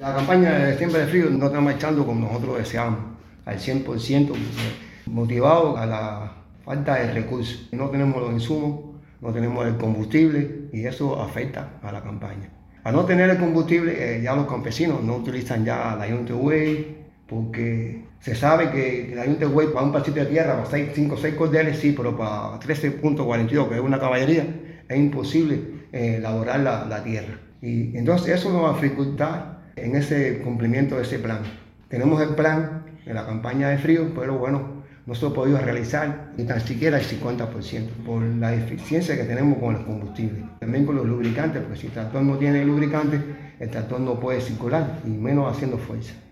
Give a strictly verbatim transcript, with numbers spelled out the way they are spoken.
La campaña de Siembra de Frío no está marchando como nosotros deseamos, al cien por ciento, motivado a la falta de recursos. No tenemos los insumos, no tenemos el combustible y eso afecta a la campaña. Al no tener el combustible, eh, ya los campesinos no utilizan ya la United Way, porque se sabe que la United Way para un pasito de tierra, para cinco o seis cordeles, sí, pero para trece punto cuarenta y dos, que es una caballería, es imposible eh, elaborar la, la tierra. Y entonces eso nos va a dificultar en ese cumplimiento de ese plan. Tenemos el plan de la campaña de frío, pero bueno, no se ha podido realizar ni tan siquiera el cincuenta por ciento por la eficiencia que tenemos con el combustible. También con los lubricantes, porque si el tractor no tiene lubricante, el tractor no puede circular, y menos haciendo fuerza.